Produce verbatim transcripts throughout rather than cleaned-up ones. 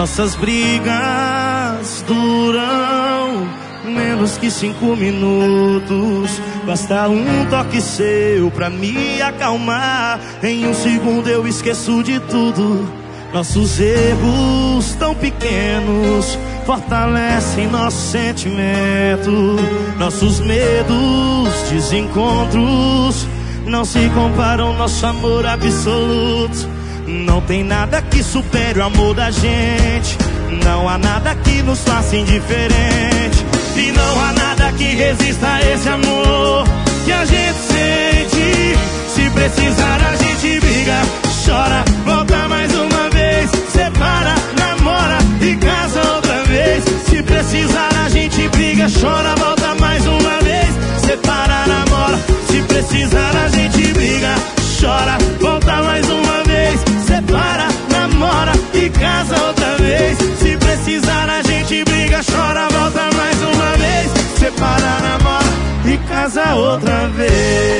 Nossas brigas duram menos que cinco minutos. Basta um toque seu pra me acalmar. Em um segundo eu esqueço de tudo. Nossos erros tão pequenos fortalecem nosso sentimento. Nossos medos, desencontros não se comparam ao nosso amor absoluto. Não tem nada que supere o amor da gente. Não há nada que nos faça indiferente. E não há nada que resista a esse amor que a gente sente. Se precisar a gente briga, chora, volta mais uma vez, separa, namora e casa outra vez. Se precisar a gente briga, chora, volta mais uma vez, separa, namora. Se precisar a gente briga, chora, volta mais uma vez, separa, namora e casa outra vez. Se precisar a gente briga, chora, volta mais uma vez, separa, namora e casa outra vez.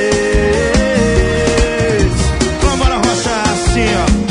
Vambora, Rocha, assim, ó.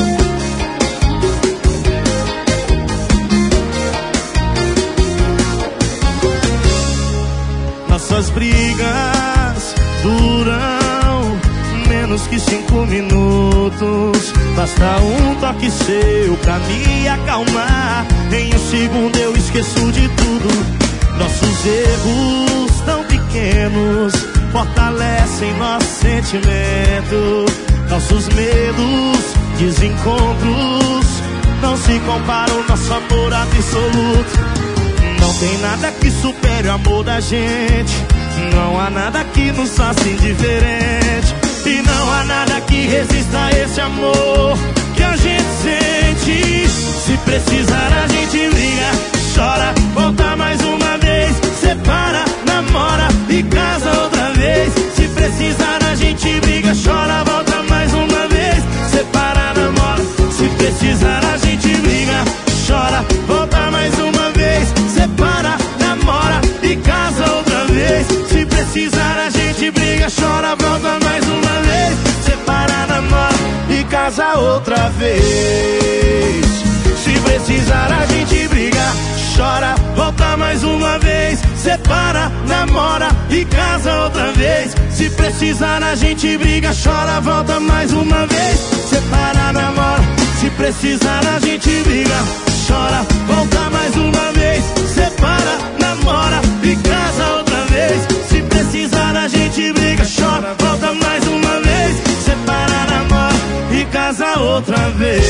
Nossas brigas duram menos que cinco minutos. Basta um toque seu pra me acalmar. Em um segundo eu esqueço de tudo. Nossos erros tão pequenos fortalecem nosso sentimento. Nossos medos, desencontros não se comparam ao nosso amor absoluto. Não tem nada que supere o amor da gente. Não há nada que nos faça indiferente. E não há nada que resista a esse amor que a gente sente. Se precisar a gente briga, chora, volta mais uma vez, separa, namora e casa outra vez. Se precisar a gente briga, chora, volta mais uma vez, separa, namora. Se precisar a gente briga, chora, volta mais uma vez, separa, namora e casa outra vez. Se precisar a gente briga, chora, volta mais uma vez, separa, namora e casa outra vez. Se precisar a gente briga, chora, volta mais uma vez, separa, namora e casa outra vez. Se precisar a gente briga, chora, volta mais uma vez, separa, namora. Se precisar a gente briga, chora, volta mais uma vez, separa, namora e casa outra vez. Se precisar a gente briga, chora, volta mais uma vez, separa, namora e casa outra vez.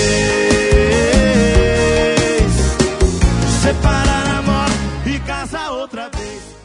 Separa, namora e casa outra vez.